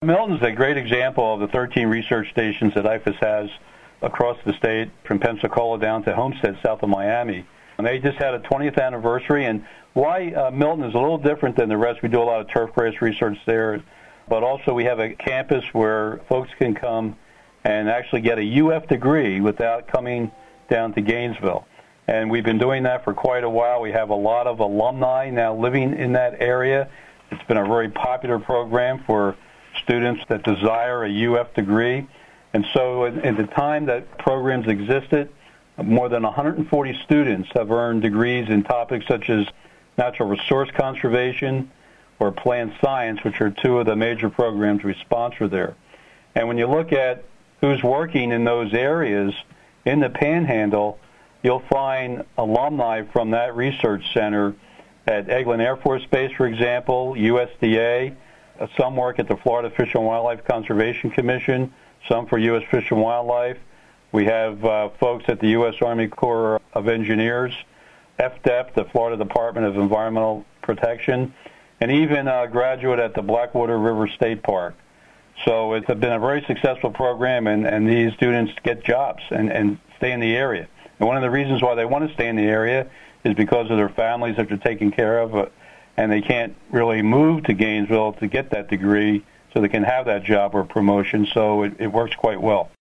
Milton's a great example of the 13 research stations that IFAS has across the state, from Pensacola down to Homestead, south of Miami. And they just had a 20th anniversary, and why Milton is a little different than the rest. We do a lot of turfgrass research there, but also we have a campus where folks can come and actually get a UF degree without coming down to Gainesville. And we've been doing that for quite a while. We have a lot of alumni now living in that area. It's been a very popular program for students that desire a UF degree. And so in the time that programs existed, more than 140 students have earned degrees in topics such as natural resource conservation or plant science, which are two of the major programs we sponsor there. And when you look at who's working in those areas in the Panhandle, you'll find alumni from that research center at Eglin Air Force Base, for example, USDA. Some work at the Florida Fish and Wildlife Conservation Commission, some for U.S. Fish and Wildlife. We have folks at the U.S. Army Corps of Engineers, FDEP, the Florida Department of Environmental Protection, and even a graduate at the Blackwater River State Park. So it's been a very successful program, and these students get jobs and stay in the area. And one of the reasons why they want to stay in the area is because of their families that they're taking care of, and they can't really move to Gainesville to get that degree so they can have that job or promotion. So it works quite well.